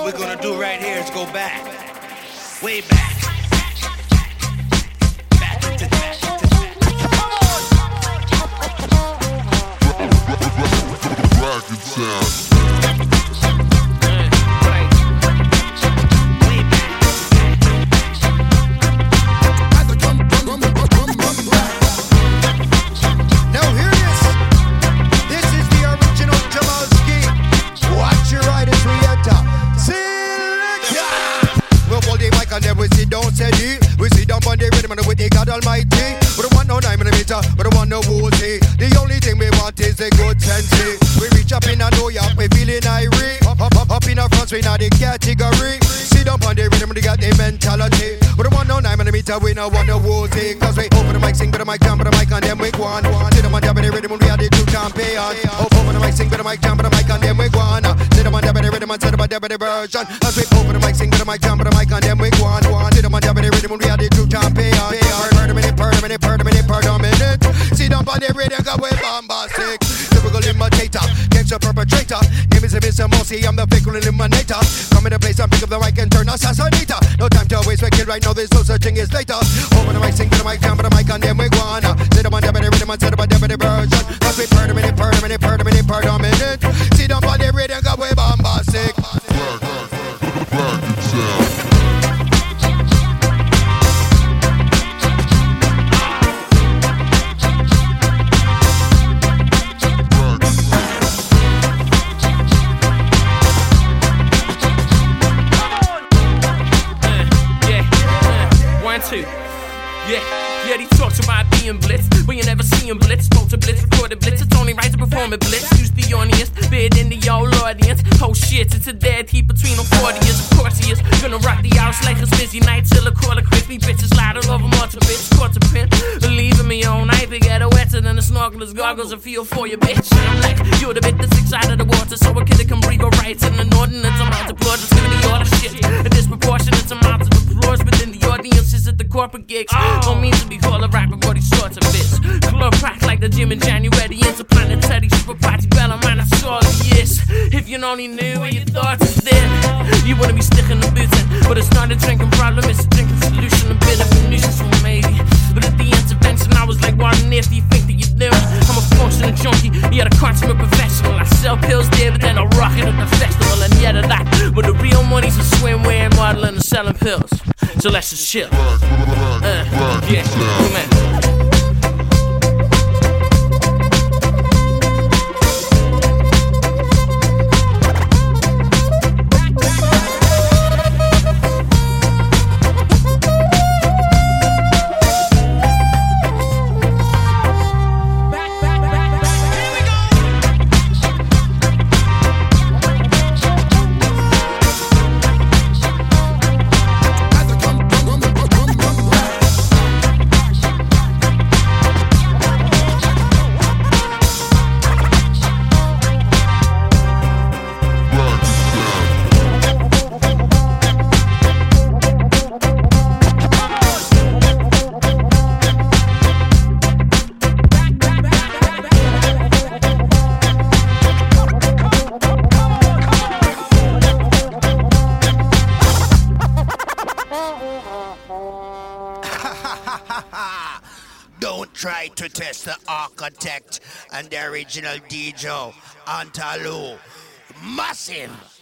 What we're gonna do right here is go back, way back. Rocket sound. And then we sit down steady. We sit down on the rhythm and with the God Almighty. We don't want no 9 millimeter, we don't want no woozy. The only thing we want is the good sense. We reach up in a New York, we feeling irate. Up in a France, we not the category. Sit down on the rhythm, we got the mentality. We don't want no 9 millimeter, we don't want no woozy. Cause we open the mic, sing with the mic, jump with the mic, and then we go on. Sit down on the rhythm, we are the true champions. Open the mic, sing with the mic, jump with the mic, and then we go on. Sit down on the rhythm, and sit down on the version. As we open the mic, sing with the mic, jump with the mic, and then we go on. Sit down on the rhythm, we are the true champions. Per minute. Sit down on the rhythm, cause we bombastic. Typical imitator, gangster perpetrator. Name is Mr. Mossy, I'm the fickle eliminator. Come in the place and pick up the mic and turn assassinator. No time to waste, we kill right now, there's no such thing as later. Open the mic, sing to the mic, jump to the mic, and then we go on. Sit down on the rhythm, and sit down on the version. Cause we per minute. Sit down on the rhythm, cause we bombastic. Rocket sound. Yeah, these talks about being blitzed, but you never see him blitz. Spoke to blitz, recorded blitz, it's only right to perform a blitz. Use the honest, bid in the old audience. Oh shit, it's a dead heat between them 40 years. Of course he is gonna rock the house like a busy night till a quarter quick. Me bitches louder, love them all to bits, caught to pin. Believing me all night, they get wetter than the snorkelers, goggles, and feel for your bitch. I'm like, you're the bit that's inside of the water, so a kid can breathe go right in the ordinance amount of blood. It's gonna be all the shit. A disproportionate amount of applause within the audiences at the corporate gigs. Don't mean to be called a rapper, but these sorts of bits. Club packed like the gym in January. Interplanetary, super party, bella man, that's all it is. If you only knew what your thoughts is then, you wouldn't be sticking the boots in. But it's not a drinking problem, it's a drinking solution. A bit of a nuisance for maybe. But at the intervention, I was like, what on earth do you think that you're doing? I'm a functional junkie, yet a consummate professional. I sell pills there, but then I rock it at the festival. And yet of that, but the real money's in swimwear, modeling, and selling pills. So let's just chill. Yeah, come on. Don't try to test the architect and the original DJ, Antalu. Massive.